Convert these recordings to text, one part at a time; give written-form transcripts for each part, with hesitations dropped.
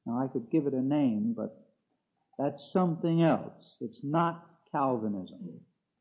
Now I could give it a name, but that's something else. It's not Calvinism.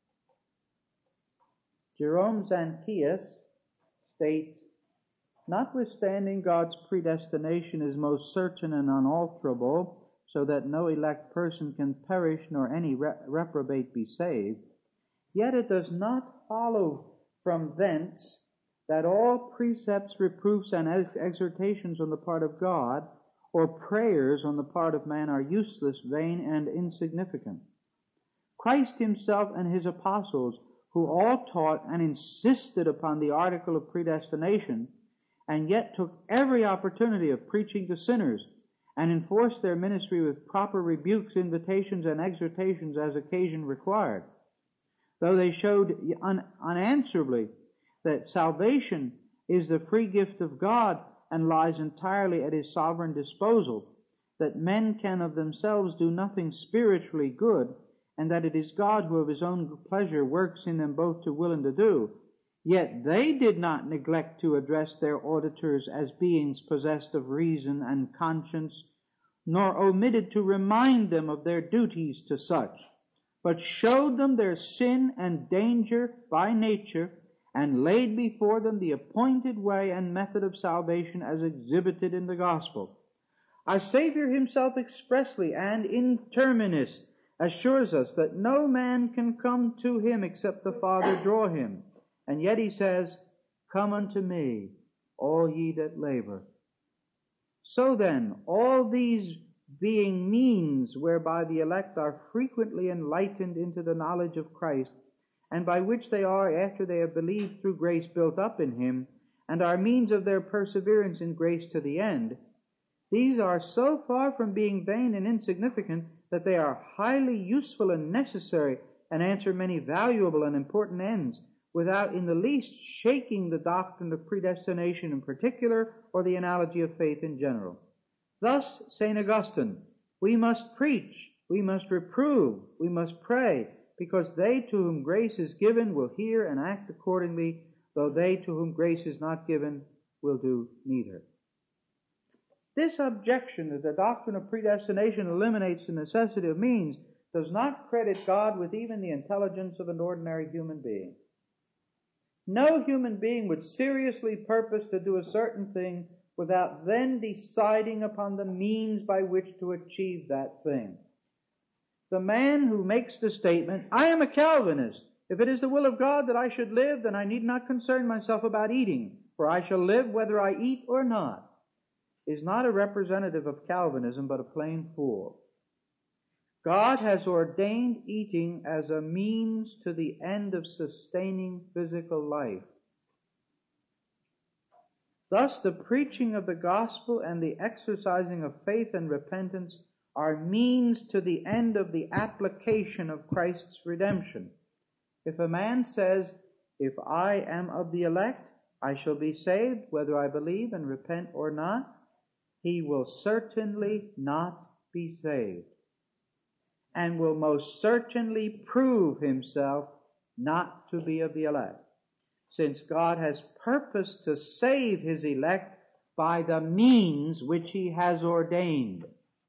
Jerome Zanchius states, notwithstanding God's predestination is most certain and unalterable, so that no elect person can perish nor any reprobate be saved, yet it does not follow from thence that all precepts, reproofs, and exhortations on the part of God, or prayers on the part of man, are useless, vain, and insignificant. Christ himself and his apostles, who all taught and insisted upon the article of predestination, and yet took every opportunity of preaching to sinners, and enforced their ministry with proper rebukes, invitations, and exhortations as occasion required. Though they showed unanswerably that salvation is the free gift of God and lies entirely at his sovereign disposal, that men can of themselves do nothing spiritually good, and that it is God who of his own pleasure works in them both to will and to do, yet they did not neglect to address their auditors as beings possessed of reason and conscience, nor omitted to remind them of their duties to such, but showed them their sin and danger by nature, and laid before them the appointed way and method of salvation as exhibited in the gospel. Our Savior himself expressly and in terminis assures us that no man can come to him except the Father draw him. And yet he says, come unto me, all ye that labor. So then, all these being means whereby the elect are frequently enlightened into the knowledge of Christ, and by which they are, after they have believed through grace, built up in him, and are means of their perseverance in grace to the end, these are so far from being vain and insignificant that they are highly useful and necessary, and answer many valuable and important ends, without in the least shaking the doctrine of predestination in particular, or the analogy of faith in general. Thus, St. Augustine, we must preach, we must reprove, we must pray, because they to whom grace is given will hear and act accordingly, though they to whom grace is not given will do neither. This objection that the doctrine of predestination eliminates the necessity of means does not credit God with even the intelligence of an ordinary human being. No human being would seriously purpose to do a certain thing without then deciding upon the means by which to achieve that thing. The man who makes the statement, I am a Calvinist. If it is the will of God that I should live, then I need not concern myself about eating, for I shall live whether I eat or not, is not a representative of Calvinism, but a plain fool. God has ordained eating as a means to the end of sustaining physical life. Thus, the preaching of the gospel and the exercising of faith and repentance are means to the end of the application of Christ's redemption. If a man says, if I am of the elect, I shall be saved, whether I believe and repent or not, he will certainly not be saved, and will most certainly prove himself not to be of the elect, since God has purposed to save his elect by the means which he has ordained.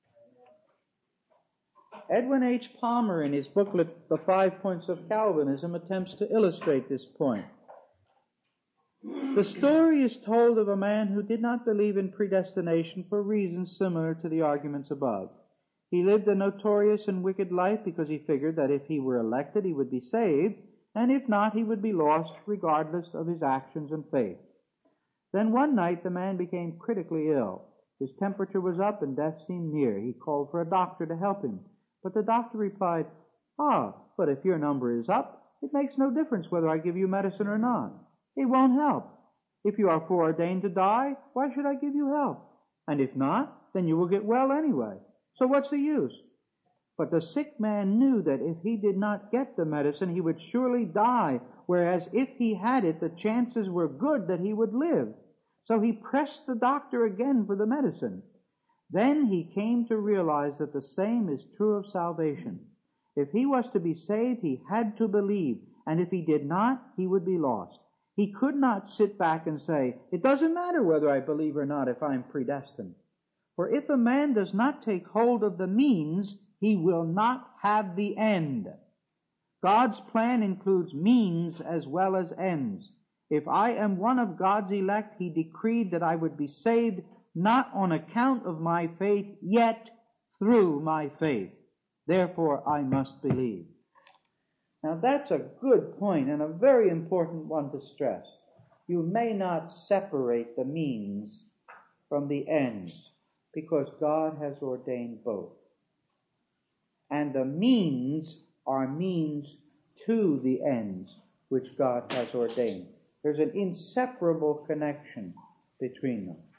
Edwin H. Palmer, in his booklet, The 5 Points of Calvinism, attempts to illustrate this point. The story is told of a man who did not believe in predestination for reasons similar to the arguments above. He lived a notorious and wicked life because he figured that if he were elected, he would be saved, and if not, he would be lost regardless of his actions and faith. Then one night the man became critically ill. His temperature was up and death seemed near. He called for a doctor to help him. But the doctor replied, but if your number is up, it makes no difference whether I give you medicine or not. It won't help. If you are foreordained to die, why should I give you help? And if not, then you will get well anyway. So what's the use? But the sick man knew that if he did not get the medicine, he would surely die, whereas if he had it, the chances were good that he would live. So he pressed the doctor again for the medicine. Then he came to realize that the same is true of salvation. If he was to be saved, he had to believe, and if he did not, he would be lost. He could not sit back and say, it doesn't matter whether I believe or not if I'm predestined. For if a man does not take hold of the means, he will not have the end. God's plan includes means as well as ends. If I am one of God's elect, He decreed that I would be saved not on account of my faith, yet through my faith. Therefore I must believe. Now that's a good point and a very important one to stress. You may not separate the means from the ends, because God has ordained both. And the means are means to the ends which God has ordained. There's an inseparable connection between them.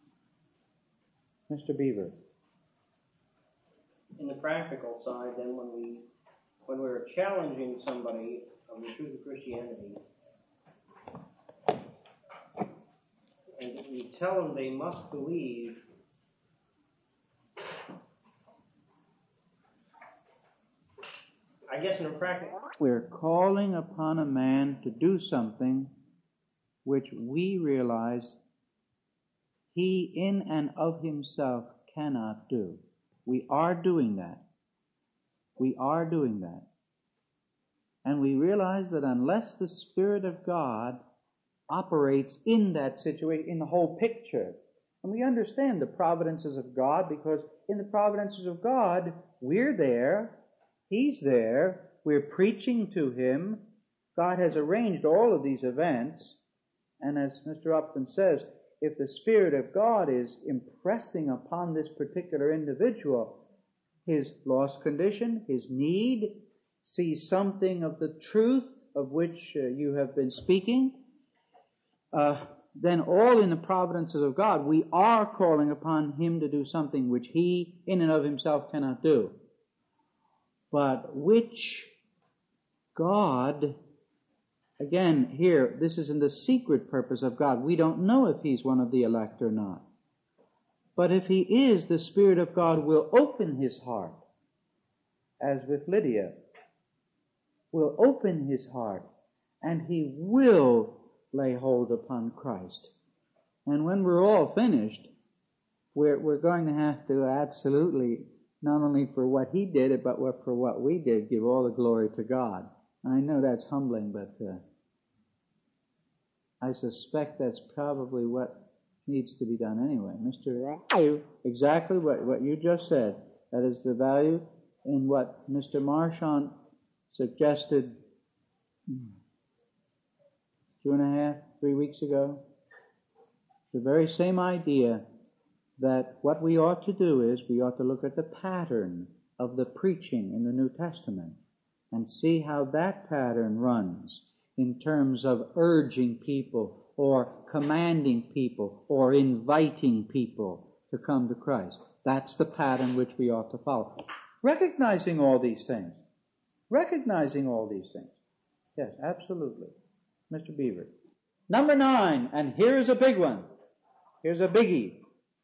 Mr. Beaver. In the practical side, then, when we're challenging somebody on the truth of Christianity, and we tell them they must believe, I guess in a practical... We're calling upon a man to do something which we realize he in and of himself cannot do. We are doing that. We are doing that. And we realize that unless the Spirit of God operates in that situation, in the whole picture, and we understand the providences of God, because in the providences of God, we're there, He's there, we're preaching to Him, God has arranged all of these events, and as Mr. Upton says, if the Spirit of God is impressing upon this particular individual his lost condition, his need, sees something of the truth of which you have been speaking, then all in the providences of God, we are calling upon Him to do something which He in and of Himself cannot do, but which God, again here, this is in the secret purpose of God. We don't know if He's one of the elect or not. But if He is, the Spirit of God will open His heart, as with Lydia, will open His heart, and He will lay hold upon Christ. And when we're all finished, we're going to have to absolutely, not only for what He did, but for what we did, give all the glory to God. I know that's humbling, but I suspect that's probably what needs to be done anyway. Mr. Exactly what you just said. That is the value in what Mr. Marchant suggested 2.5, 3 weeks ago. The very same idea that what we ought to do is we ought to look at the pattern of the preaching in the New Testament and see how that pattern runs in terms of urging people or commanding people or inviting people to come to Christ. That's the pattern which we ought to follow. Recognizing all these things. Recognizing all these things. Yes, absolutely. Mr. Beaver. Number 9, and here is a big one. Here's a biggie.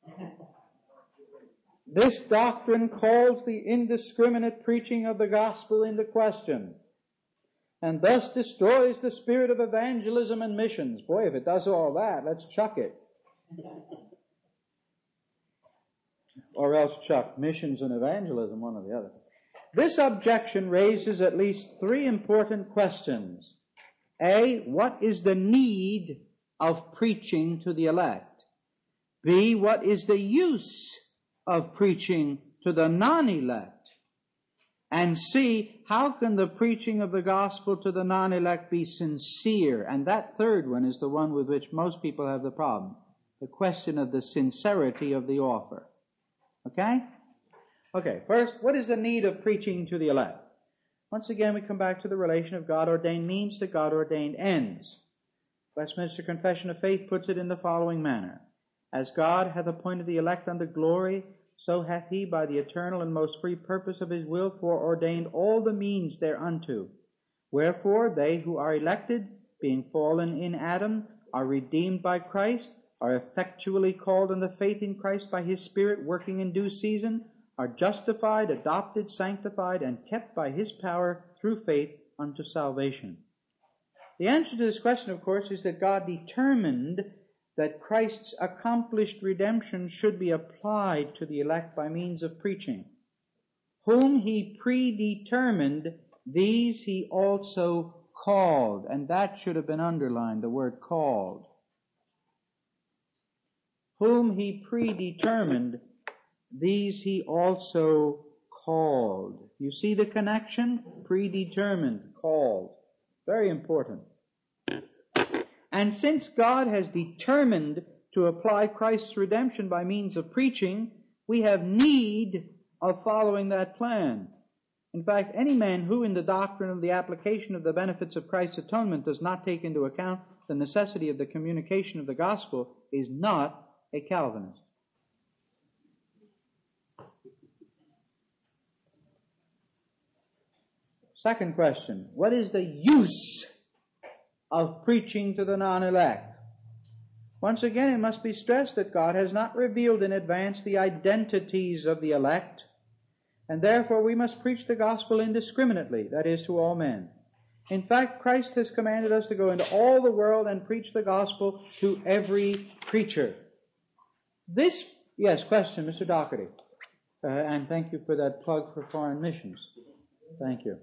This doctrine calls the indiscriminate preaching of the gospel into question, and thus destroys the spirit of evangelism and missions. Boy, if it does all that, let's chuck it. Or else chuck missions and evangelism, one or the other. This objection raises at least 3 important questions. A, what is the need of preaching to the elect? B, what is the use of preaching to the non-elect? And C, how can the preaching of the gospel to the non-elect be sincere? And that third one is the one with which most people have the problem. The question of the sincerity of the offer. Okay? Okay, first, what is the need of preaching to the elect? Once again, we come back to the relation of God-ordained means to God-ordained ends. Westminster Confession of Faith puts it in the following manner. As God hath appointed the elect unto glory, so hath He by the eternal and most free purpose of His will foreordained all the means thereunto. Wherefore they who are elected, being fallen in Adam, are redeemed by Christ, are effectually called unto faith in Christ by His Spirit working in due season, are justified, adopted, sanctified, and kept by His power through faith unto salvation. The answer to this question, of course, is that God determined that Christ's accomplished redemption should be applied to the elect by means of preaching. Whom he predetermined, these he also called. And that should have been underlined, the word called. Whom he predetermined, these he also called. You see the connection? Predetermined, called. Very important. And since God has determined to apply Christ's redemption by means of preaching, we have need of following that plan. In fact, any man who in the doctrine of the application of the benefits of Christ's atonement does not take into account the necessity of the communication of the gospel is not a Calvinist. Second question, what is the use of preaching to the non-elect? Once again, it must be stressed that God has not revealed in advance the identities of the elect, and therefore we must preach the gospel indiscriminately, that is, to all men. In fact, Christ has commanded us to go into all the world and preach the gospel to every creature. Yes, question, Mr. Doherty. And thank you for that plug for foreign missions. Thank you.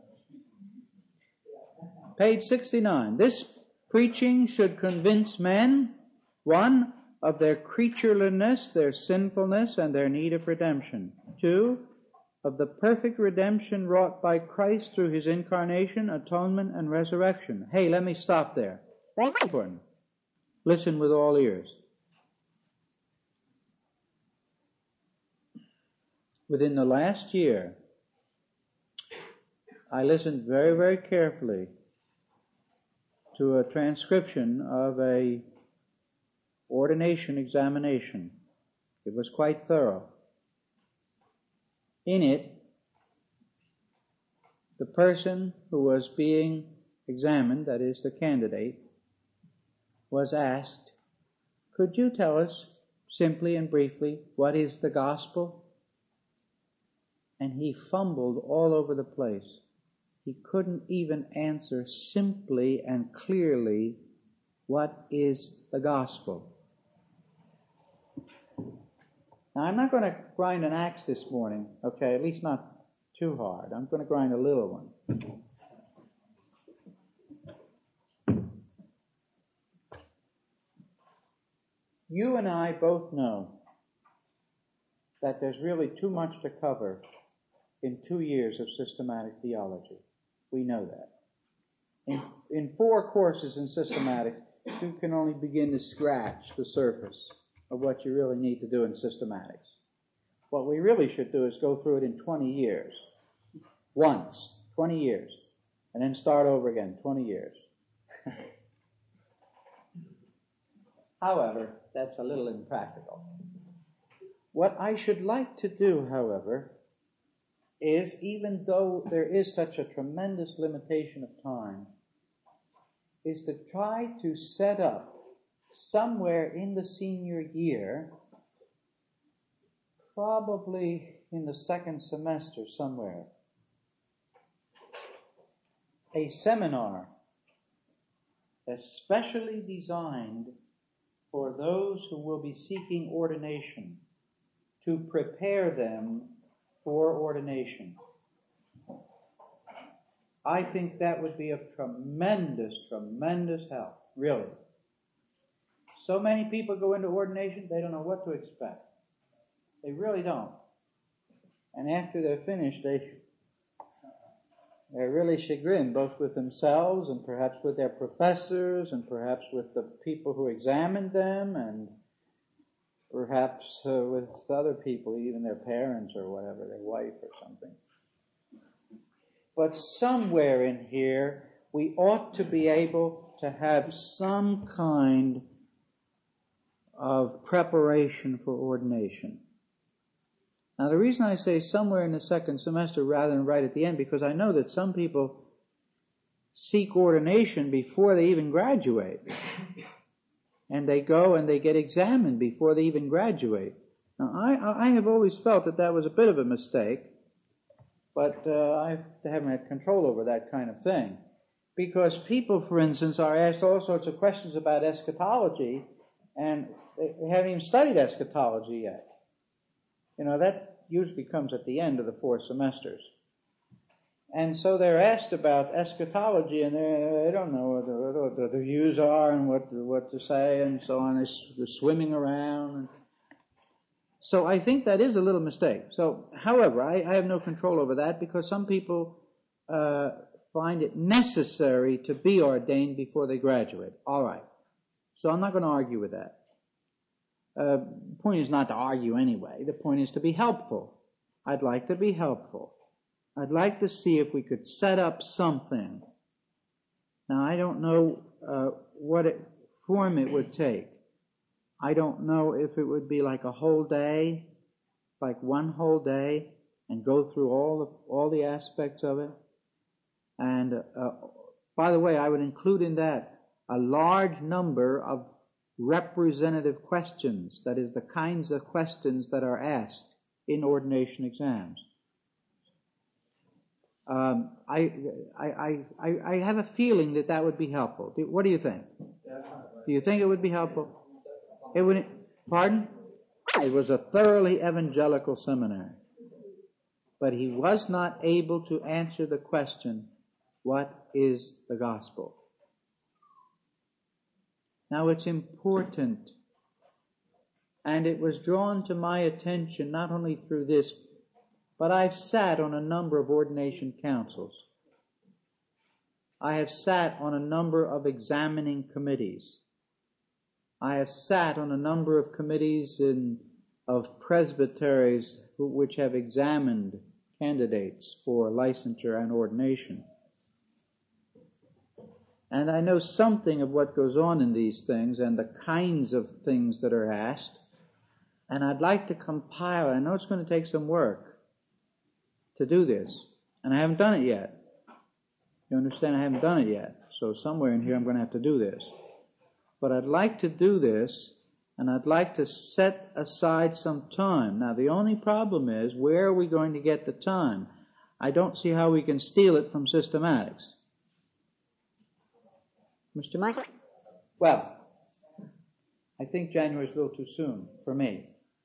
Page 69. This preaching should convince men, 1, of their creatureliness, their sinfulness, and their need of redemption. 2, of the perfect redemption wrought by Christ through his incarnation, atonement, and resurrection. Hey, let me stop there. Very important. Listen with all ears. Within the last year, I listened very, very carefully to a transcription of a ordination examination. It was quite thorough. In it, the person who was being examined, that is the candidate, was asked, could you tell us simply and briefly what is the gospel? And he fumbled all over the place. He couldn't even answer simply and clearly what is the gospel. Now, I'm not going to grind an axe this morning, okay, at least not too hard. I'm going to grind a little one. You and I both know that there's really too much to cover in 2 years of systematic theology. We know that. In 4 courses in systematics, you can only begin to scratch the surface of what you really need to do in systematics. What we really should do is go through it in 20 years. Once, 20 years. And then start over again, 20 years. However, that's a little impractical. What I should like to do, however, is, even though there is such a tremendous limitation of time, is to try to set up somewhere in the senior year, probably in the second semester somewhere, a seminar especially designed for those who will be seeking ordination, to prepare them for ordination. I think that would be of tremendous, tremendous help, really. So many people go into ordination, they don't know what to expect. They really don't. And after they're finished, they're really chagrined, both with themselves and perhaps with their professors and perhaps with the people who examined them and perhaps with other people, even their parents or whatever, their wife or something. But somewhere in here, we ought to be able to have some kind of preparation for ordination. Now, the reason I say somewhere in the second semester rather than right at the end, because I know that some people seek ordination before they even graduate. And they go and they get examined before they even graduate. Now, I have always felt that that was a bit of a mistake, but I haven't had control over that kind of thing. Because people, for instance, are asked all sorts of questions about eschatology, And they haven't even studied eschatology yet. That usually comes at the end of the 4 semesters. And so they're asked about eschatology, and they don't know what the views are and what to say and so on. They're swimming around. So I think that is a little mistake. So, however, I have no control over that because some people find it necessary to be ordained before they graduate. All right. So I'm not going to argue with that. The point is not to argue anyway. The point is to be helpful. I'd like to be helpful. I'd like to see if we could set up something. Now, I don't know what form it would take. I don't know if it would be like a whole day, like one whole day, and go through all the aspects of it. And by the way, I would include in that a large number of representative questions, that is, the kinds of questions that are asked in ordination exams. I have a feeling that would be helpful. What do you think? Do you think it would be helpful? It would. Pardon? It was a thoroughly evangelical seminary, but he was not able to answer the question, what is the gospel? Now it's important, and it was drawn to my attention not only through this, but I've sat on a number of ordination councils. I have sat on a number of examining committees. I have sat on a number of committees of presbyteries which have examined candidates for licensure and ordination. And I know something of what goes on in these things and the kinds of things that are asked. And I'd like to compile, I know it's going to take some work to do this. And I haven't done it yet. You understand? I haven't done it yet. So somewhere in here I'm going to have to do this. But I'd like to do this, and I'd like to set aside some time. Now the only problem is, where are we going to get the time? I don't see how we can steal it from systematics. Mr. Michael? Well, I think January is a little too soon for me.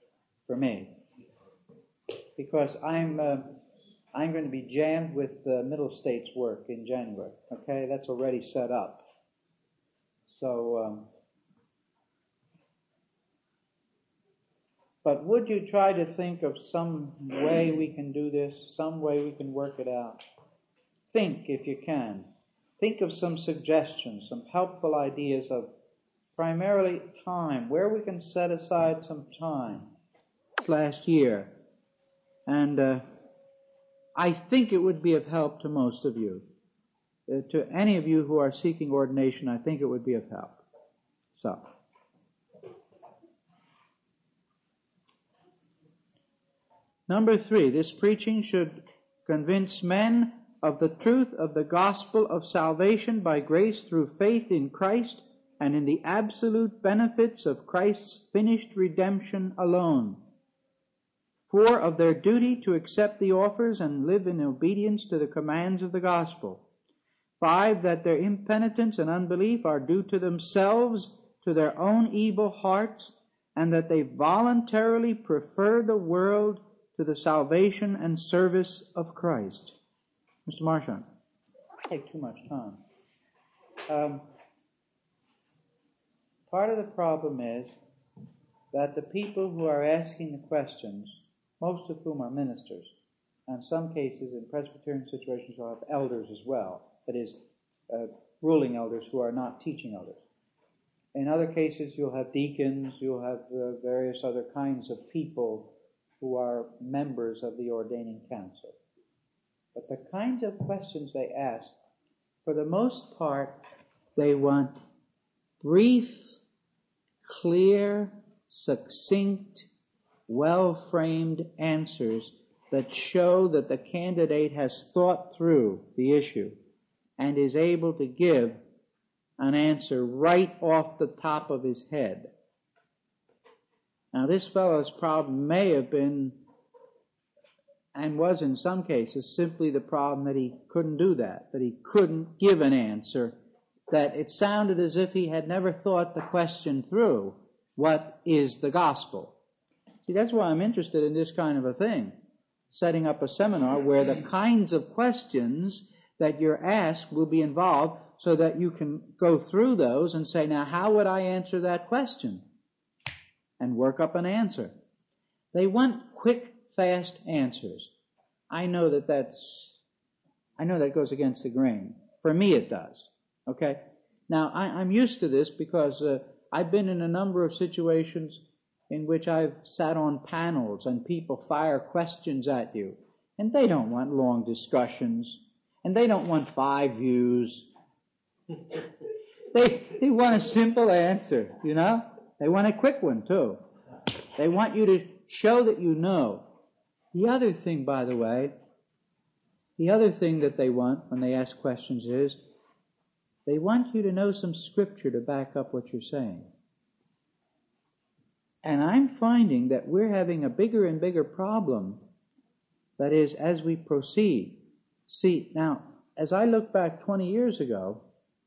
Because I'm going to be jammed with Middle States work in January. Okay, that's already set up. So, but would you try to think of some way we can do this, some way we can work it out? Think, if you can. Think of some suggestions, some helpful ideas of primarily time, where we can set aside some time this last year. And I think it would be of help to most of you. To any of you who are seeking ordination, I think it would be of help. So, number 3, this preaching should convince men of the truth of the gospel of salvation by grace through faith in Christ and in the absolute benefits of Christ's finished redemption alone. 4, of their duty to accept the offers and live in obedience to the commands of the gospel. 5, that their impenitence and unbelief are due to themselves, to their own evil hearts, and that they voluntarily prefer the world to the salvation and service of Christ. Mr. Marchand, take too much time. Part of the problem is that the people who are asking the questions, most of whom are ministers, and in some cases in Presbyterian situations will have elders as well, that is, ruling elders who are not teaching elders. In other cases you'll have deacons, you'll have various other kinds of people who are members of the ordaining council. But the kinds of questions they ask, for the most part, they want brief, clear, succinct, well-framed answers that show that the candidate has thought through the issue and is able to give an answer right off the top of his head. Now, this fellow's problem may have been, and was in some cases, simply the problem that he couldn't do that he couldn't give an answer, that it sounded as if he had never thought the question through. What is the gospel? See, that's why I'm interested in this kind of a thing. Setting up a seminar where the kinds of questions that you're asked will be involved so that you can go through those and say, now, how would I answer that question? And work up an answer. They want quick, fast answers. I know that goes against the grain. For me, it does. Okay? Now, I'm used to this because I've been in a number of situations in which I've sat on panels and people fire questions at you. And they don't want long discussions. And they don't want 5 views. They want a simple answer, you know? They want a quick one, too. They want you to show that you know. The other thing, by the way, that they want when they ask questions is they want you to know some scripture to back up what you're saying. And I'm finding that we're having a bigger and bigger problem, that is, as we proceed. See, now, as I look back 20 years ago,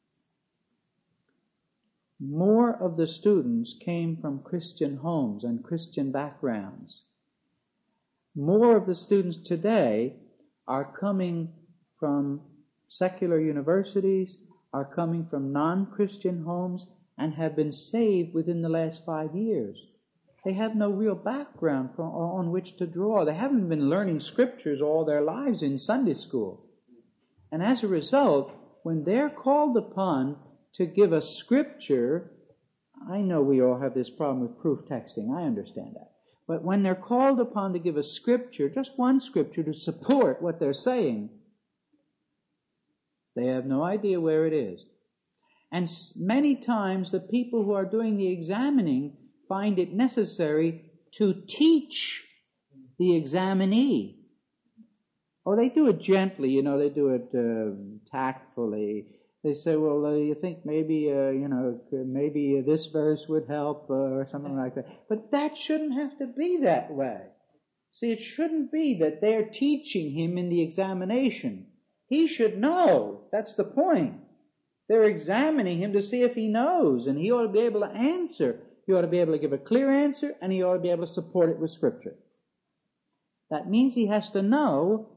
more of the students came from Christian homes and Christian backgrounds. More of the students today are coming from secular universities, are coming from non-Christian homes, and have been saved within the last 5 years. They have no real background on which to draw. They haven't been learning scriptures all their lives in Sunday school. And as a result, when they're called upon to give a scripture, I know we all have this problem with proof texting. I understand that. But when they're called upon to give a scripture, just one scripture to support what they're saying, they have no idea where it is. And many times the people who are doing the examining find it necessary to teach the examinee. Oh, they do it gently, you know, they do it tactfully. They say, well, you think maybe, maybe this verse would help or something like that. But that shouldn't have to be that way. See, it shouldn't be that they're teaching him in the examination. He should know. That's the point. They're examining him to see if he knows, and he ought to be able to answer. He ought to be able to give a clear answer, and he ought to be able to support it with Scripture. That means he has to know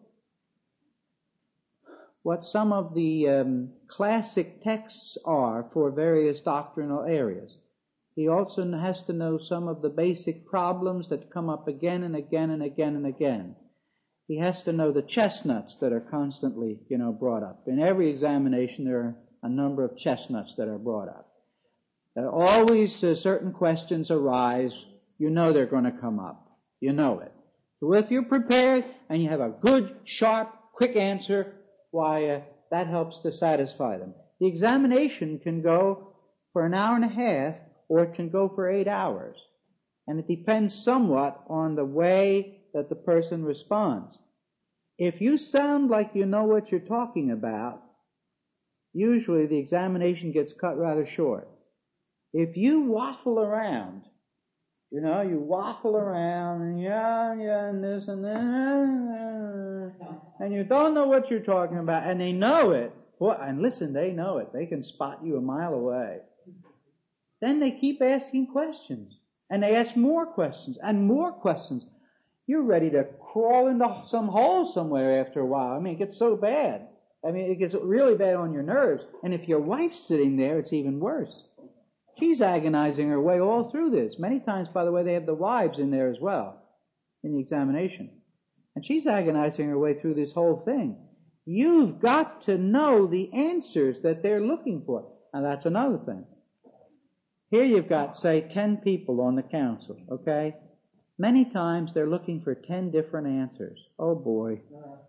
what some of the classic texts are for various doctrinal areas. He also has to know some of the basic problems that come up again and again and again and again. He has to know the chestnuts that are constantly, brought up. In every examination, there are a number of chestnuts that are brought up. Always certain questions arise. You know they're going to come up. You know it. So if you're prepared and you have a good, sharp, quick answer, why, that helps to satisfy them. The examination can go for an hour and a half, or it can go for 8 hours. And it depends somewhat on the way that the person responds. If you sound like you know what you're talking about, usually the examination gets cut rather short. If you waffle around, you waffle around, and this and that, and you don't know what you're talking about, and they know it. And listen, they know it. They can spot you a mile away. Then they keep asking questions, and they ask more questions and more questions. You're ready to crawl into some hole somewhere after a while. I mean, it gets so bad. I mean, it gets really bad on your nerves. And if your wife's sitting there, it's even worse. She's agonizing her way all through this. Many times, by the way, they have the wives in there as well in the examination. And she's agonizing her way through this whole thing. You've got to know the answers that they're looking for. Now, that's another thing. Here you've got, say, 10 people on the council, okay? Many times they're looking for 10 different answers. Oh, boy.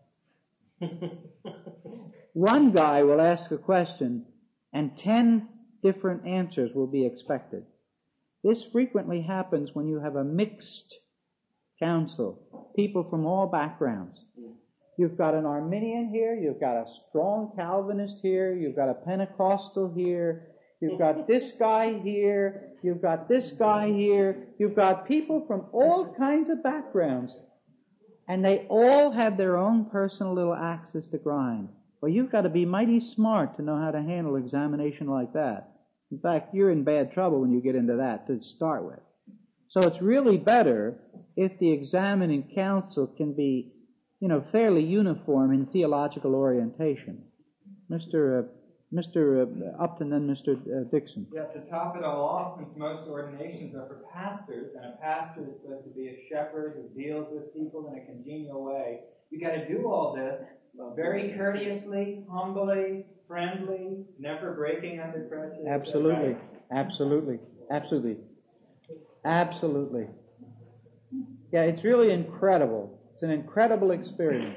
One guy will ask a question, and 10 different answers will be expected. This frequently happens when you have a mixed council, people from all backgrounds. You've got an Arminian here, you've got a strong Calvinist here, you've got a Pentecostal here, you've got this guy here, you've got this guy here, you've got people from all kinds of backgrounds, and they all have their own personal little axes to grind. Well, you've got to be mighty smart to know how to handle examination like that. In fact, you're in bad trouble when you get into that to start with. So it's really better if the examining council can be, fairly uniform in theological orientation. Mr. Upton, then Mr. Dixon. Yeah, to top it all off, since most ordinations are for pastors, and a pastor is supposed to be a shepherd who deals with people in a congenial way, you got to do all this very courteously, humbly, friendly, never breaking under pressure. Absolutely, absolutely, absolutely, absolutely. Yeah, it's really incredible. It's an incredible experience.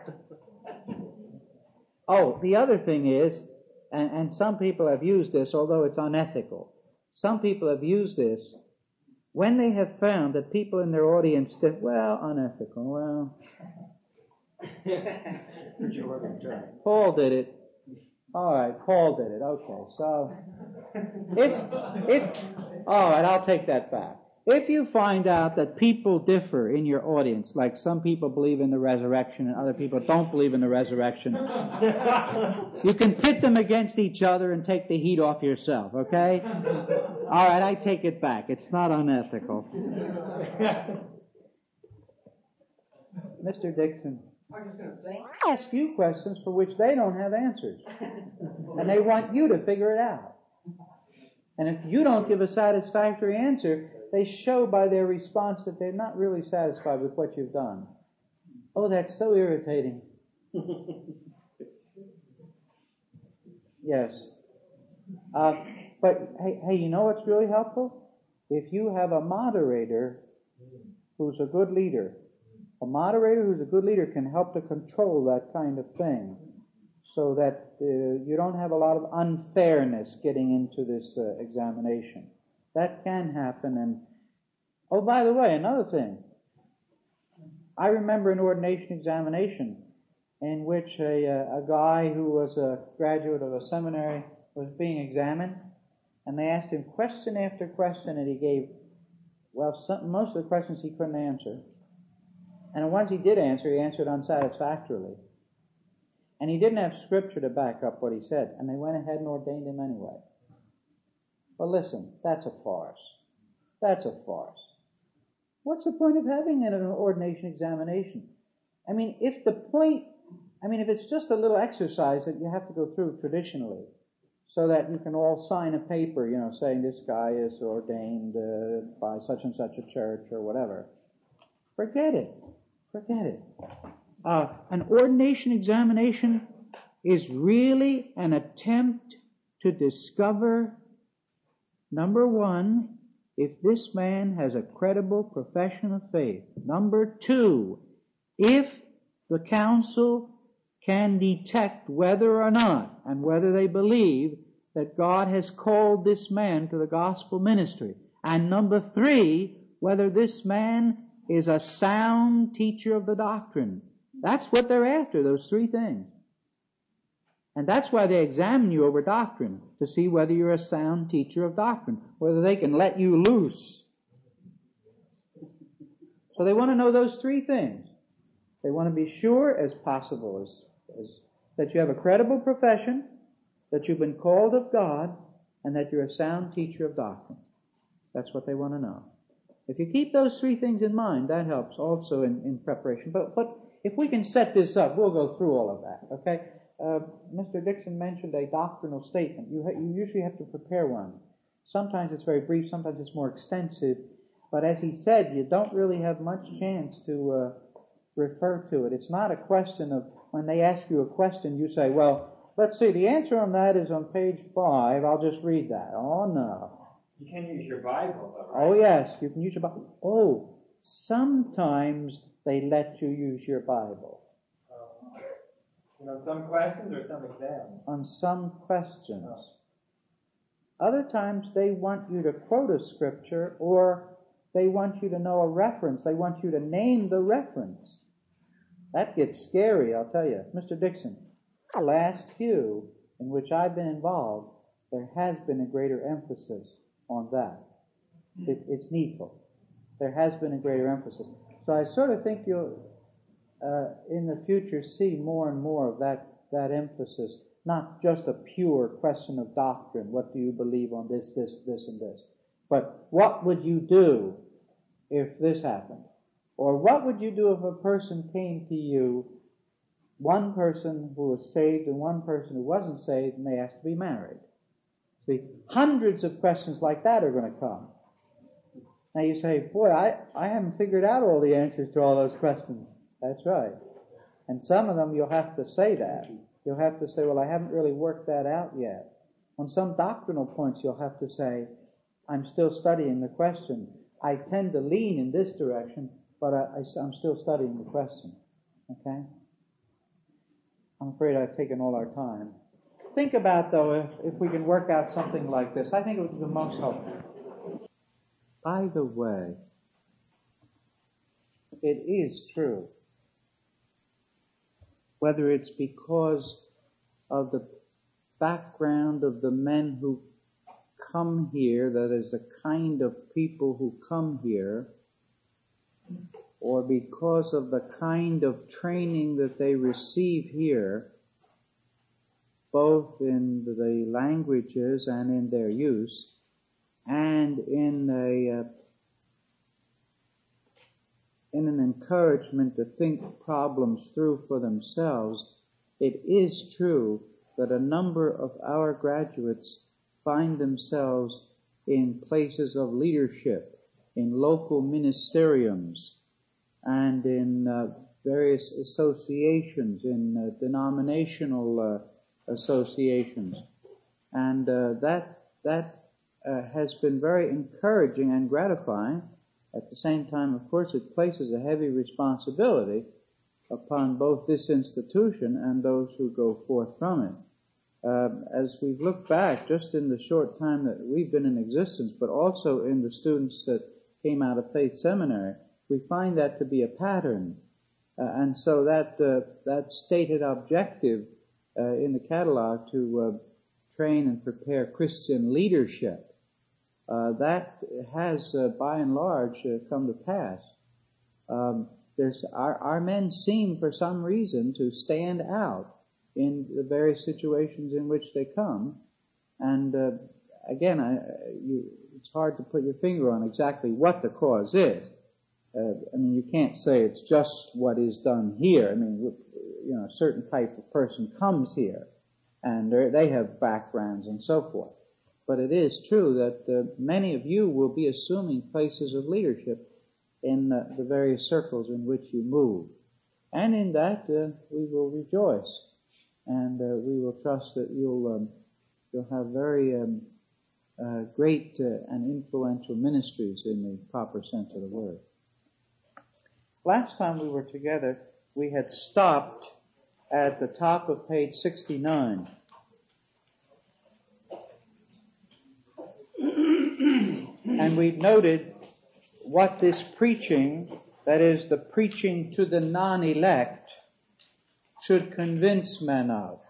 Oh, the other thing is, and some people have used this, although it's unethical. Some people have used this when they have found that people in their audience did, unethical, Paul did it. All right, Paul did it. Okay, so all right, I'll take that back. If you find out that people differ in your audience, like some people believe in the resurrection and other people don't believe in the resurrection, you can pit them against each other and take the heat off yourself, okay? All right, I take it back. It's not unethical. Mr. Dixon. I was just going to say, I ask you questions for which they don't have answers. And they want you to figure it out. And if you don't give a satisfactory answer, they show by their response that they're not really satisfied with what you've done. Oh, that's so irritating. Yes. But, hey, you know what's really helpful? If you have a moderator who's a good leader, a moderator who's a good leader can help to control that kind of thing so that you don't have a lot of unfairness getting into this examination. That can happen. And oh, by the way, another thing. I remember an ordination examination in which a guy who was a graduate of a seminary was being examined, and they asked him question after question, and he gave, most of the questions he couldn't answer. And the ones he did answer, he answered unsatisfactorily. And he didn't have scripture to back up what he said, and they went ahead and ordained him anyway. Well, listen, that's a farce. That's a farce. What's the point of having an ordination examination? If it's just a little exercise that you have to go through traditionally, so that you can all sign a paper, saying this guy is ordained by such and such a church or whatever, forget it. Forget it. An ordination examination is really an attempt to discover, number one, if this man has a credible profession of faith. Number two, if the council can detect whether or not, and whether they believe that God has called this man to the gospel ministry. And number three, whether this man is a sound teacher of the doctrine. That's what they're after, those three things. And that's why they examine you over doctrine, to see whether you're a sound teacher of doctrine, whether they can let you loose. So they want to know those three things. They want to be sure as possible as that you have a credible profession, that you've been called of God, and that you're a sound teacher of doctrine. That's what they want to know. If you keep those three things in mind, that helps also in preparation. But if we can set this up, we'll go through all of that, okay? Mr. Dixon mentioned a doctrinal statement. You usually have to prepare one. Sometimes it's very brief, sometimes it's more extensive. But as he said, you don't really have much chance to refer to it. It's not a question of, when they ask you a question, you say, well, let's see, the answer on that is on page 5. I'll just read that. Oh, no. You can use your Bible, though, right? Oh, yes, you can use your Bible. Oh, sometimes they let you use your Bible. Some questions or some exams? On some questions. Other times they want you to quote a scripture, or they want you to know a reference. They want you to name the reference. That gets scary, I'll tell you. Mr. Dixon, the last few in which I've been involved, there has been a greater emphasis on that. It's needful. There has been a greater emphasis. So I sort of think you'll, in the future, see more and more of that emphasis. not just a pure question of doctrine. What do you believe on this, this, this, and this? But what would you do if this happened? Or what would you do if a person came to you, one person who was saved and one person who wasn't saved, and they asked to be married? See, hundreds of questions like that are going to come. Now you say, boy, I haven't figured out all the answers to all those questions. That's right. And some of them you'll have to say that. You'll have to say, well, I haven't really worked that out yet. On some doctrinal points you'll have to say, I'm still studying the question. I tend to lean in this direction, but I'm still studying the question. Okay? I'm afraid I've taken all our time. Think about, though, if we can work out something like this. I think it would be the most helpful. By the way, it is true, whether it's because of the background of the men who come here, that is the kind of people who come here, or because of the kind of training that they receive here, both in the languages and in their use, and in an encouragement to think problems through for themselves, it is true that a number of our graduates find themselves in places of leadership, in local ministeriums, and in various associations, in denominational associations. And that has been very encouraging and gratifying. At the same time, of course, it places a heavy responsibility upon both this institution and those who go forth from it. As we've looked back, just in the short time that we've been in existence, but also in the students that came out of Faith Seminary, we find that to be a pattern. And so that stated objective in the catalog to train and prepare Christian leadership, that has, by and large, come to pass. Our men seem, for some reason, to stand out in the various situations in which they come. And again, it's hard to put your finger on exactly what the cause is. I mean, you can't say it's just what is done here. I mean, a certain type of person comes here, and they have backgrounds and so forth. But it is true that many of you will be assuming places of leadership in the various circles in which you move. And in that, we will rejoice. And we will trust that you'll have very great and influential ministries in the proper sense of the word. Last time we were together, we had stopped at the top of page 69. And we've noted what this preaching, that is the preaching to the non-elect, should convince men of.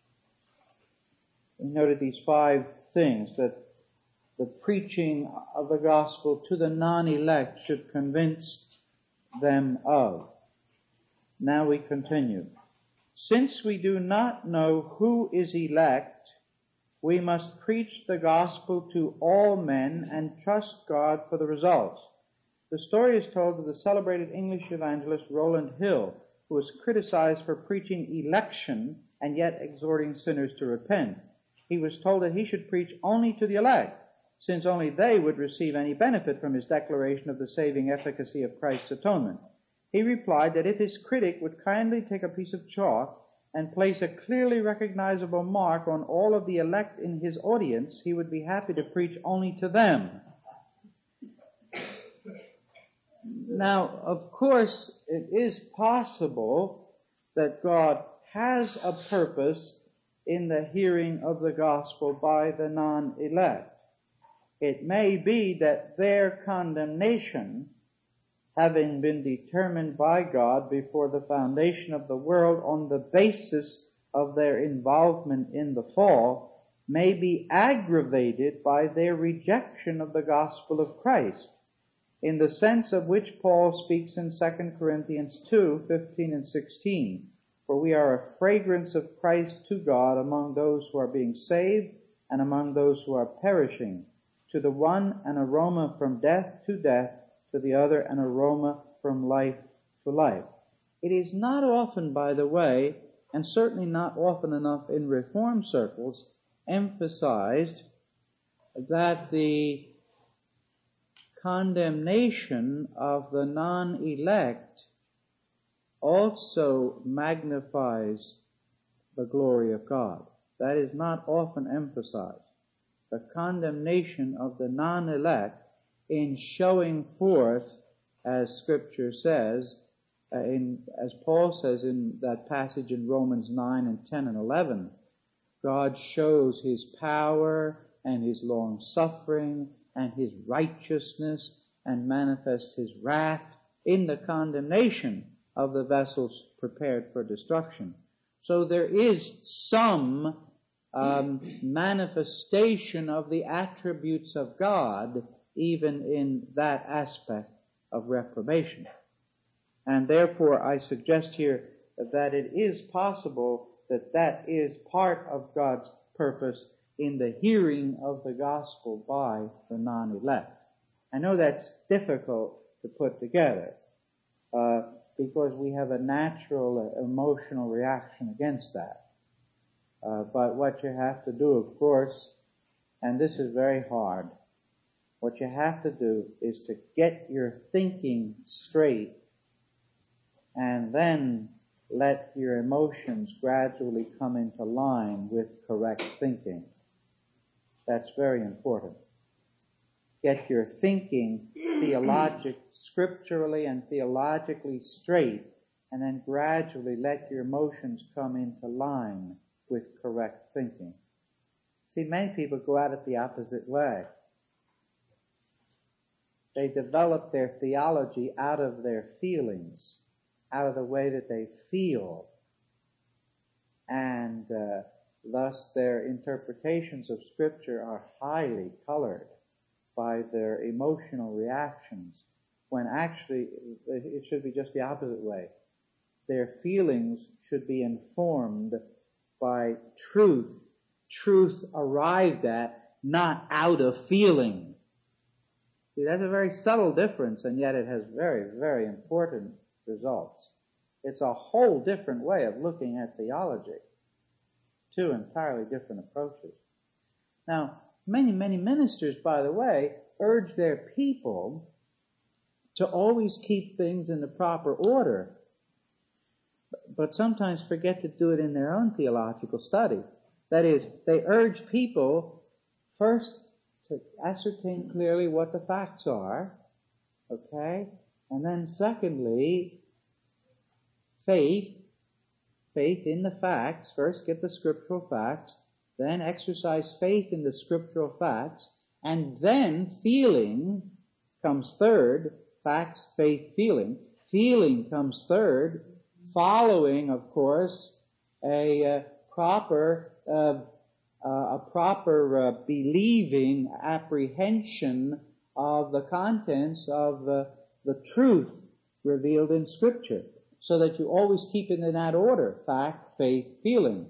We noted these 5 things that the preaching of the gospel to the non-elect should convince them of. Now we continue. Since we do not know who is elect, we must preach the gospel to all men and trust God for the results. The story is told of the celebrated English evangelist Rowland Hill, who was criticized for preaching election and yet exhorting sinners to repent. He was told that he should preach only to the elect, since only they would receive any benefit from his declaration of the saving efficacy of Christ's atonement. He replied that if his critic would kindly take a piece of chalk and place a clearly recognizable mark on all of the elect in his audience, he would be happy to preach only to them. Now, of course, it is possible that God has a purpose in the hearing of the gospel by the non-elect. It may be that their condemnation, having been determined by God before the foundation of the world on the basis of their involvement in the fall, may be aggravated by their rejection of the gospel of Christ, in the sense of which Paul speaks in 2 Corinthians 2:15 and 16. For we are a fragrance of Christ to God among those who are being saved and among those who are perishing. To the one an aroma from death to death, to the other an aroma from life to life. It is not often, by the way, and certainly not often enough in Reform circles, emphasized that the condemnation of the non-elect also magnifies the glory of God. That is not often emphasized. The condemnation of the non-elect in showing forth, as Scripture says, as Paul says in that passage in Romans 9 and 10 and 11, God shows His power and His long-suffering and His righteousness and manifests His wrath in the condemnation of the vessels prepared for destruction. So there is some manifestation of the attributes of God even in that aspect of reprobation. And therefore I suggest here that it is possible that that is part of God's purpose in the hearing of the gospel by the non-elect. I know that's difficult to put together because we have a natural emotional reaction against that. But what you have to do, of course, and this is very hard, what you have to do is to get your thinking straight and then let your emotions gradually come into line with correct thinking. That's very important. Get your thinking scripturally and theologically straight, and then gradually let your emotions come into line with correct thinking. See, many people go at it the opposite way. They develop their theology out of their feelings, out of the way that they feel, and thus their interpretations of Scripture are highly colored by their emotional reactions, when actually it should be just the opposite way. Their feelings should be informed by truth arrived at, not out of feeling. See, that's a very subtle difference, and yet it has very, very important results. It's a whole different way of looking at theology. Two entirely different approaches. Now, many ministers, by the way, urge their people to always keep things in the proper order, but sometimes forget to do it in their own theological study. That is, they urge people first to ascertain clearly what the facts are, okay? And then secondly, faith in the facts. First get the scriptural facts, then exercise faith in the scriptural facts, and then feeling comes third. Facts, faith, feeling. Feeling comes third, following, of course, a proper believing apprehension of the contents of the truth revealed in Scripture, so that you always keep it in that order: fact, faith, feeling.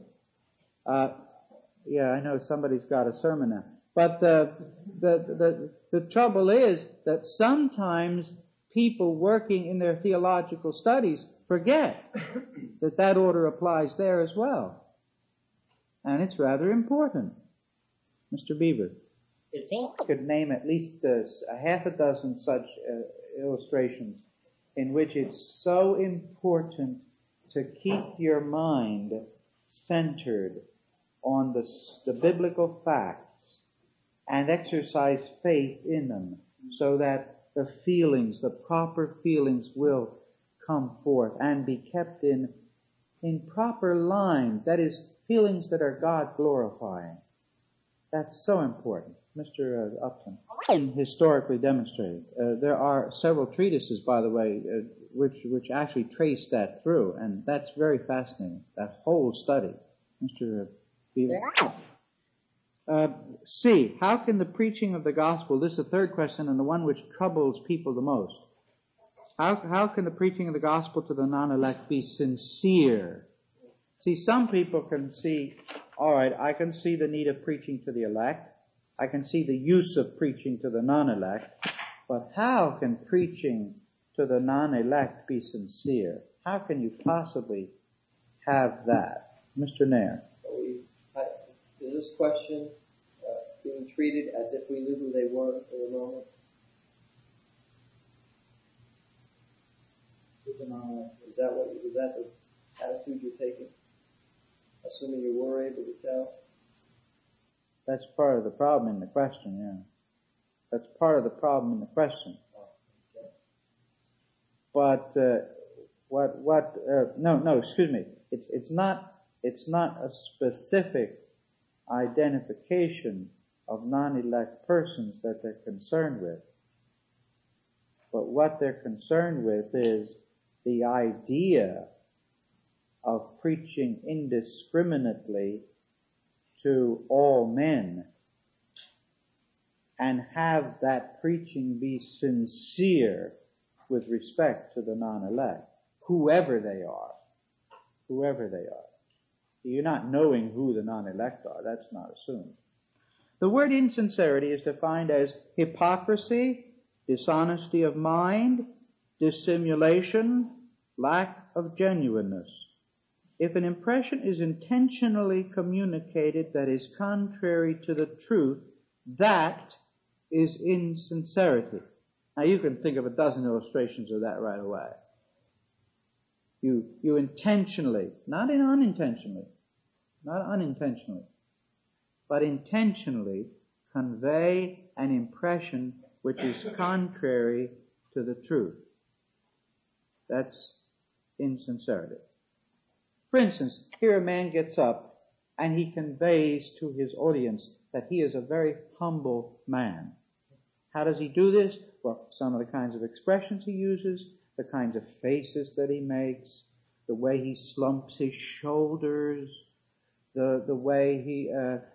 I know somebody's got a sermon now, but the trouble is that sometimes people working in their theological studies forget that order applies there as well. And it's rather important. Mr. Beaver. It seems I could name at least a half a dozen such illustrations in which it's so important to keep your mind centered on the biblical facts and exercise faith in them, so that the proper feelings will come forth and be kept in proper line. That is, feelings that are God glorifying. That's so important. Mr. Upton, historically demonstrated. There are several treatises, by the way, which actually trace that through, and that's very fascinating, that whole study. Mr. Beaver. C, how can the preaching of the gospel, this is the third question and the one which troubles people the most. How can the preaching of the gospel to the non-elect be sincere See, some people can see, all right, I can see the need of preaching to the elect. I can see the use of preaching to the non-elect. But how can preaching to the non-elect be sincere? How can you possibly have that? Mr. Nair. Is this question being treated as if we knew who they were for the moment? Is that the attitude you're taking? Assuming you were able to tell? That's part of the problem in the question, yeah. That's part of the problem in the question. But excuse me. It's not a specific identification of non-elect persons that they're concerned with. But what they're concerned with is the idea of preaching indiscriminately to all men and have that preaching be sincere with respect to the non-elect, whoever they are. Whoever they are. You're not knowing who the non-elect are. That's not assumed. The word insincerity is defined as hypocrisy, dishonesty of mind, dissimulation, lack of genuineness. If an impression is intentionally communicated that is contrary to the truth, that is insincerity. Now you can think of a dozen illustrations of that right away. You intentionally, not unintentionally, but intentionally convey an impression which is contrary to the truth. That's insincerity. For instance, here a man gets up and he conveys to his audience that he is a very humble man. How does he do this? Well, some of the kinds of expressions he uses, the kinds of faces that he makes, the way he slumps his shoulders, the way he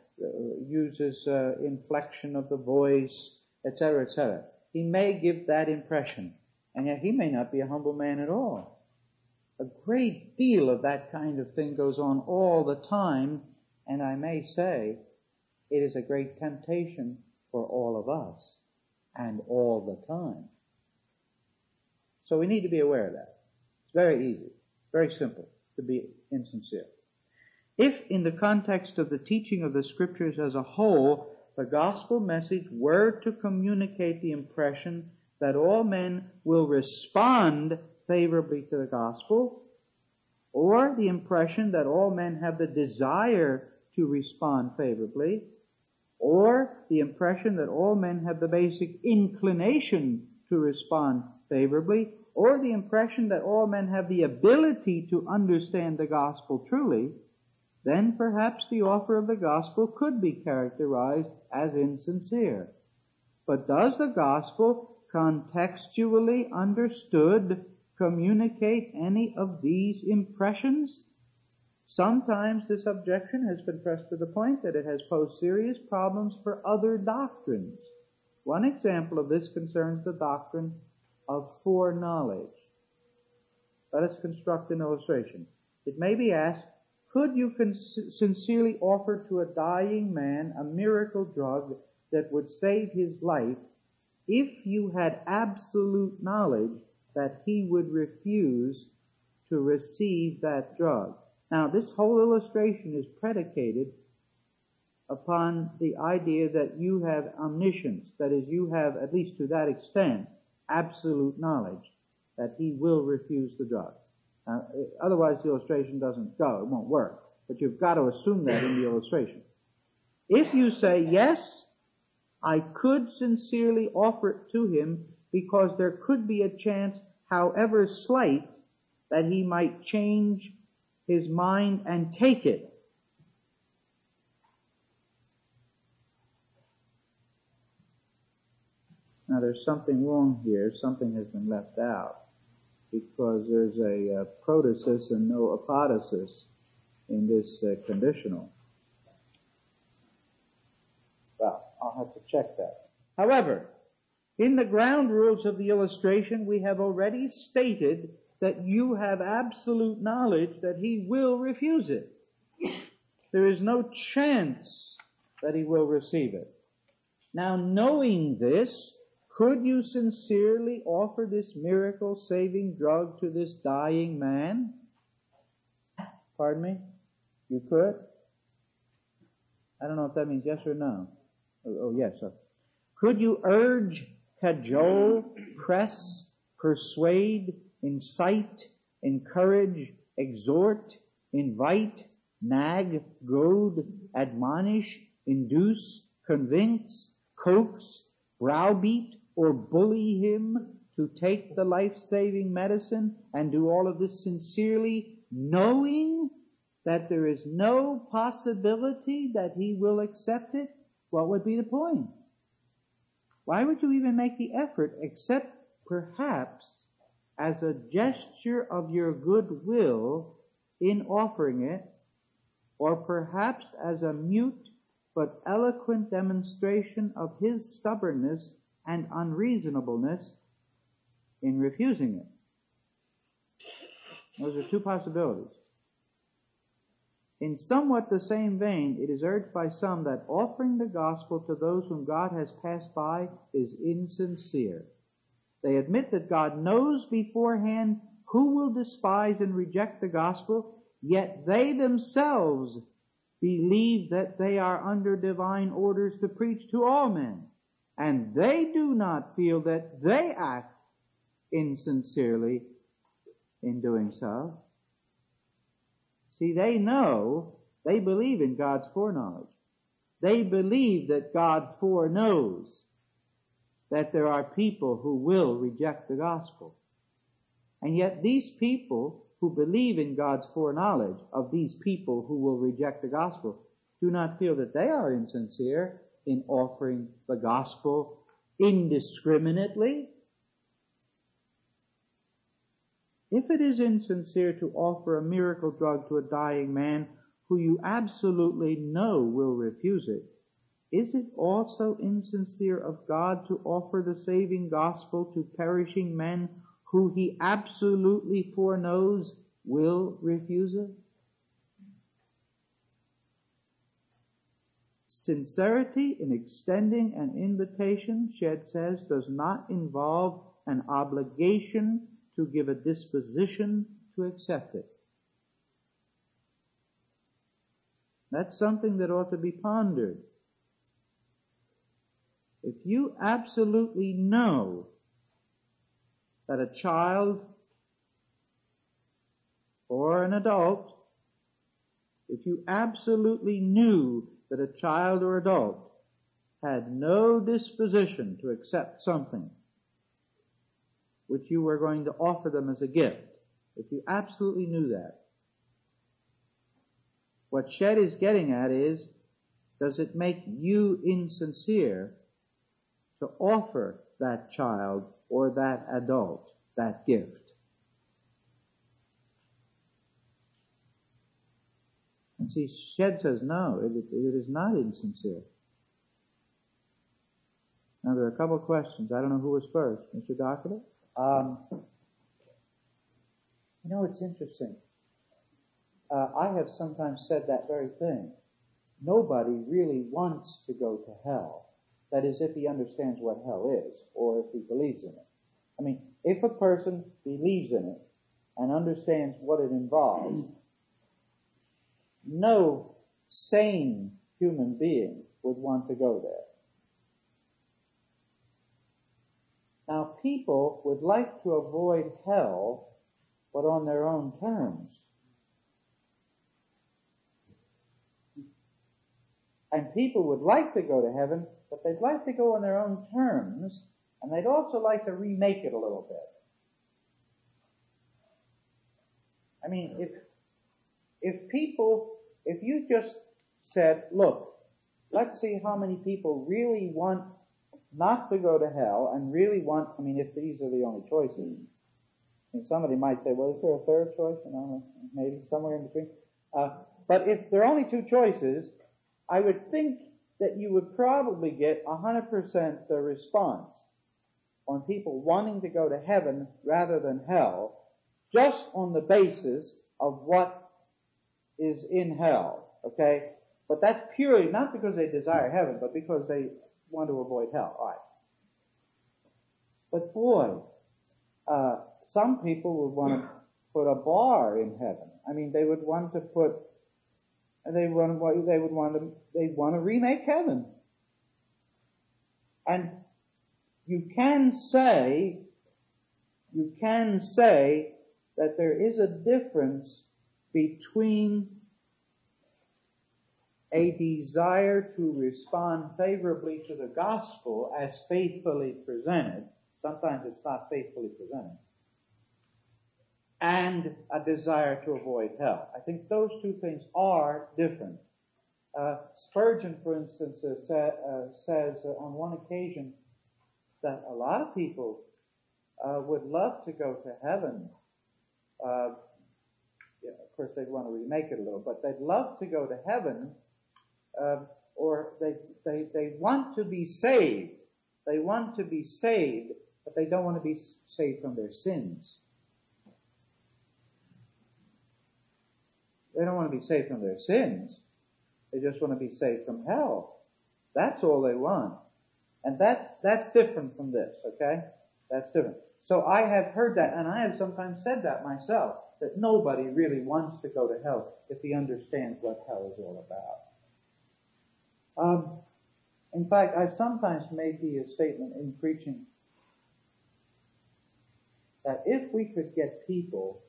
uses inflection of the voice, etc., etc. He may give that impression, and yet he may not be a humble man at all. A great deal of that kind of thing goes on all the time, and I may say it is a great temptation for all of us, and all the time. So we need to be aware of that. It's very easy, very simple to be insincere. If in the context of the teaching of the Scriptures as a whole, the gospel message were to communicate the impression that all men will respond favorably to the gospel, or the impression that all men have the desire to respond favorably, or the impression that all men have the basic inclination to respond favorably, or the impression that all men have the ability to understand the gospel truly, then perhaps the offer of the gospel could be characterized as insincere. But does the gospel, contextually understood, communicate any of these impressions? Sometimes this objection has been pressed to the point that it has posed serious problems for other doctrines. One example of this concerns the doctrine of foreknowledge. Let us construct an illustration. It may be asked, could you sincerely offer to a dying man a miracle drug that would save his life if you had absolute knowledge that he would refuse to receive that drug? Now, this whole illustration is predicated upon the idea that you have omniscience, that is, you have, at least to that extent, absolute knowledge that he will refuse the drug. Now, otherwise the illustration doesn't go, it won't work. But you've got to assume that in the illustration. If you say, yes, I could sincerely offer it to him because there could be a chance, however slight, that he might change his mind and take it. Now there's something wrong here. Something has been left out, because there's a protasis and no apodosis in this conditional. Well, I'll have to check that. However, in the ground rules of the illustration, we have already stated that you have absolute knowledge that He will refuse it. There is no chance that He will receive it. Now, knowing this, could you sincerely offer this miracle-saving drug to this dying man? Pardon me? You could? I don't know if that means yes or no. Oh yes. Could you urge, cajole, press, persuade, incite, encourage, exhort, invite, nag, goad, admonish, induce, convince, coax, browbeat, or bully him to take the life-saving medicine and do all of this sincerely, knowing that there is no possibility that he will accept it? What would be the point? Why would you even make the effort, except perhaps as a gesture of your goodwill in offering it, or perhaps as a mute but eloquent demonstration of his stubbornness and unreasonableness in refusing it? Those are two possibilities. In somewhat the same vein, it is urged by some that offering the gospel to those whom God has passed by is insincere. They admit that God knows beforehand who will despise and reject the gospel, yet they themselves believe that they are under divine orders to preach to all men, and they do not feel that they act insincerely in doing so. See, they know, they believe in God's foreknowledge. They believe that God foreknows that there are people who will reject the gospel. And yet these people who believe in God's foreknowledge of these people who will reject the gospel do not feel that they are insincere in offering the gospel indiscriminately. If it is insincere to offer a miracle drug to a dying man who you absolutely know will refuse it, is it also insincere of God to offer the saving gospel to perishing men who He absolutely foreknows will refuse it? Sincerity in extending an invitation, Shedd says, does not involve an obligation to give a disposition to accept it. That's something that ought to be pondered. If you absolutely know that a child or an adult, if you absolutely knew that a child or adult had no disposition to accept something which you were going to offer them as a gift, if you absolutely knew that, what Shedd is getting at is, does it make you insincere to offer that child or that adult that gift? And see, Shedd says no, it is not insincere. Now there are a couple of questions. I don't know who was first. Mr. Doherty? It's interesting. I have sometimes said that very thing. Nobody really wants to go to hell. That is, if he understands what hell is, or if he believes in it. I mean, if a person believes in it and understands what it involves, no sane human being would want to go there. Now, people would like to avoid hell, but on their own terms. And people would like to go to heaven, but they'd like to go on their own terms, and they'd also like to remake it a little bit. I mean, if you just said, look, let's see how many people really want not to go to hell and really want, if these are the only choices. Somebody might say, well, is there a third choice? Maybe somewhere in between. But if there are only two choices, I would think that you would probably get 100% the response on people wanting to go to heaven rather than hell just on the basis of what is in hell, okay? But that's purely not because they desire heaven, but because they want to avoid hell. All right. But boy, some people would want to put a bar in heaven. I mean, they would want to put, they want to remake heaven. And you can say that there is a difference between a desire to respond favorably to the gospel as faithfully presented. Sometimes it's not faithfully presented. And a desire to avoid hell. I think those two things are different. Spurgeon, for instance, says on one occasion that a lot of people would love to go to heaven. Of course, they'd want to remake it a little, but they'd love to go to heaven, or they want to be saved. They want to be saved, but they don't want to be saved from their sins. They don't want to be saved from their sins. They just want to be saved from hell. That's all they want. And that's different from this, okay? That's different. So I have heard that, and I have sometimes said that myself, that nobody really wants to go to hell if he understands what hell is all about. In fact, I've sometimes made the statement in preaching that if we could get people,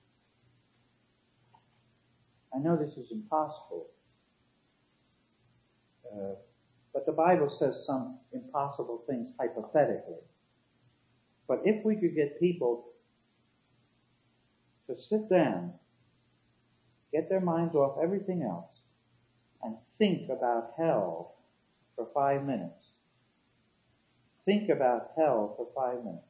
I know this is impossible, but the Bible says some impossible things hypothetically. But if we could get people to sit down, get their minds off everything else, and think about hell for 5 minutes. Think about hell for 5 minutes.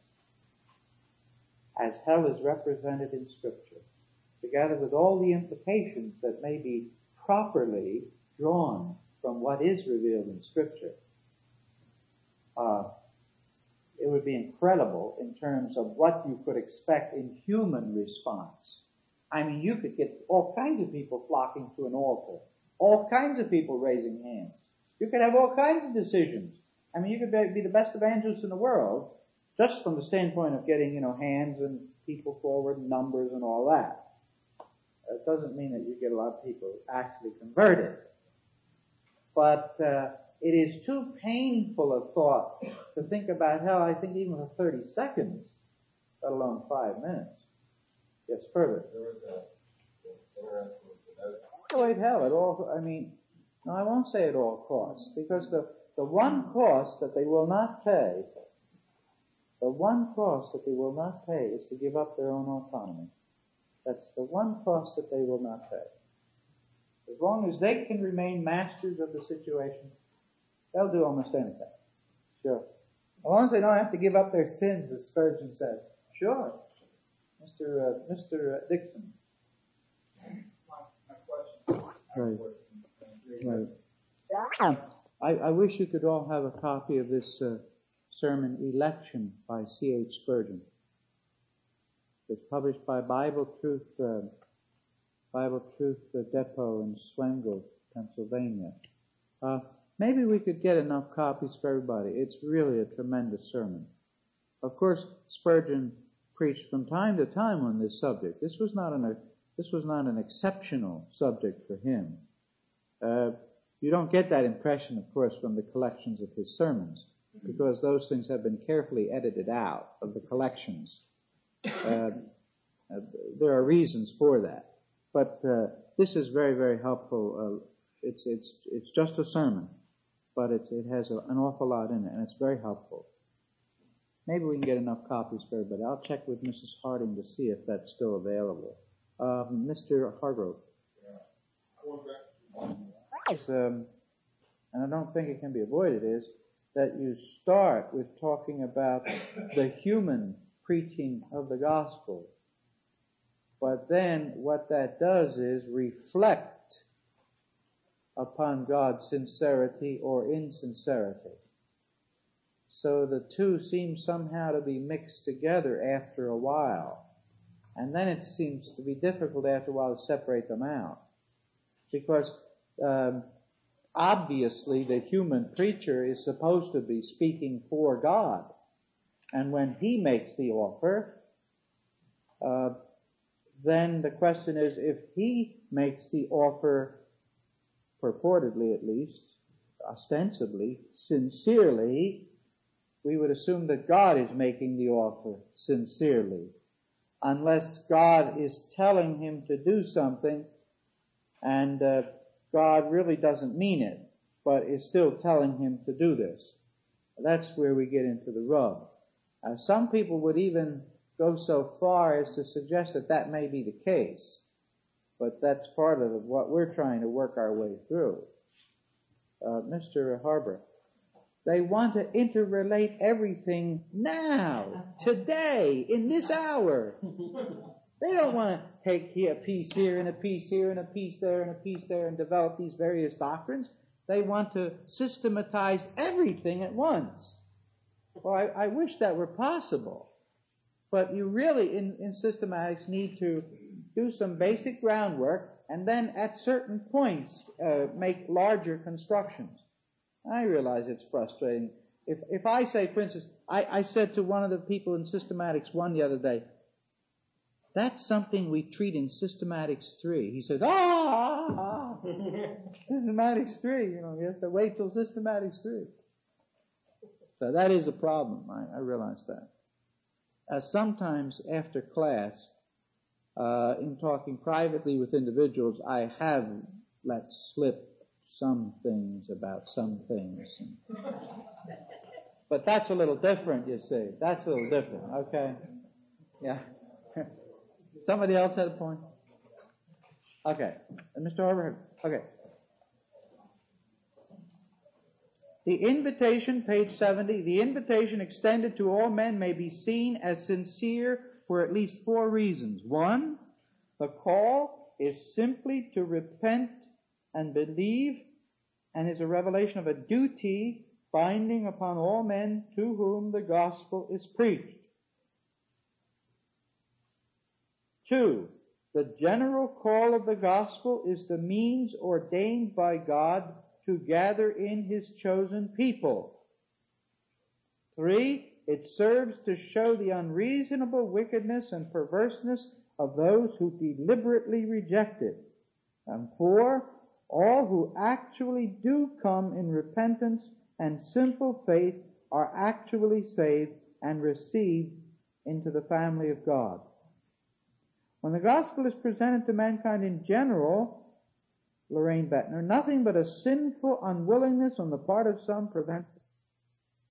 As hell is represented in Scripture, together with all the implications that may be properly drawn from what is revealed in Scripture. It would be incredible in terms of what you could expect in human response. I mean, you could get all kinds of people flocking to an altar, all kinds of people raising hands. You could have all kinds of decisions. I mean, you could be the best evangelist in the world, just from the standpoint of getting, hands and people forward, and numbers and all that. It doesn't mean that you get a lot of people actually converted. But it is too painful a thought to think about hell, I think, even for 30 seconds, let alone 5 minutes. Yes, further. There was an interesting Avoid hell at all. I mean, no, I won't say at all costs, because the one cost that they will not pay, is to give up their own autonomy. That's the one cost that they will not pay. As long as they can remain masters of the situation, they'll do almost anything. Sure. As long as they don't have to give up their sins, as Spurgeon says. Sure. Mr. Dixon. My question. Right. I wish you could all have a copy of this sermon, Election, by C.H. Spurgeon. It's published by Bible Truth Depot in Swengel, Pennsylvania. Maybe we could get enough copies for everybody. It's really a tremendous sermon. Of course, Spurgeon preached from time to time on this subject. This was not an exceptional subject for him. You don't get that impression, of course, from the collections of his sermons, because those things have been carefully edited out of the collections. There are reasons for that. But this is very, very helpful. It's just a sermon, but it has an awful lot in it, and it's very helpful. Maybe we can get enough copies for everybody. I'll check with Mrs. Harding to see if that's still available. Mr. Hargrove. And I don't think it can be avoided, is that you start with talking about the human preaching of the gospel. But then what that does is reflect upon God's sincerity or insincerity. So the two seem somehow to be mixed together after a while. And then it seems to be difficult after a while to separate them out. Because obviously the human preacher is supposed to be speaking for God. And when he makes the offer, then the question is, if he makes the offer, purportedly at least, ostensibly, sincerely, we would assume that God is making the offer sincerely. Unless God is telling him to do something and God really doesn't mean it, but is still telling him to do this. That's where we get into the rub. Some people would even go so far as to suggest that that may be the case, but that's part of what we're trying to work our way through. Mr. Harbour, they want to interrelate everything now, today, in this hour. They don't want to take a piece here and a piece here and a piece there and a piece there and develop these various doctrines. They want to systematize everything at once. Well, I wish that were possible. But you really, in systematics, need to do some basic groundwork and then at certain points make larger constructions. I realize it's frustrating. If I say, for instance, I said to one of the people in Systematics 1 the other day, that's something we treat in Systematics 3. He said, Systematics 3, you have to wait till Systematics 3. So that is a problem. I realize that. Sometimes after class, in talking privately with individuals, I have let slip some things about some things. But that's a little different, you see. That's a little different, okay? Yeah. Somebody else had a point? Okay. Mr. Harbour? Okay. The invitation, page 70, the invitation extended to all men may be seen as sincere for at least 4 reasons. 1, the call is simply to repent and believe, and is a revelation of a duty binding upon all men to whom the gospel is preached. 2, the general call of the gospel is the means ordained by God to gather in his chosen people. 3, it serves to show the unreasonable wickedness and perverseness of those who deliberately reject it. And 4, all who actually do come in repentance and simple faith are actually saved and received into the family of God. When the gospel is presented to mankind in general, Lorraine Bettner, nothing but a sinful unwillingness on the part of some prevents